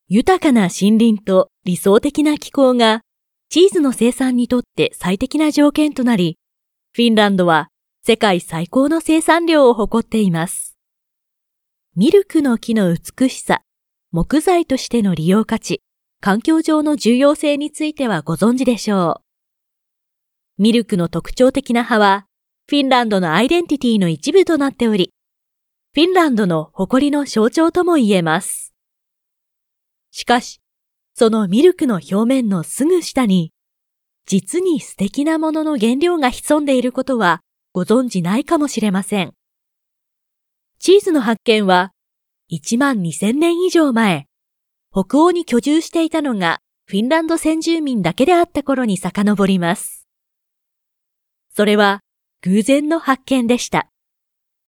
豊かな森林と理想的な気候がチーズの生産にとって最適な条件となり、フィンランドは世界最高の生産量を誇っています。ミルクの木の美しさ、木材としての利用価値、環境上の重要性についてはご存知でしょう。ミルクの特徴的な葉は、フィンランドのアイデンティティの一部となっており、フィンランドの誇りの象徴とも言えます。しかし、そのミルクの表面のすぐ下に、実に素敵なものの原料が潜んでいることはご存知ないかもしれません。チーズの発見は、12000年以上前、北欧に居住していたのがフィンランド先住民だけであった頃に遡ります。それは偶然の発見でした。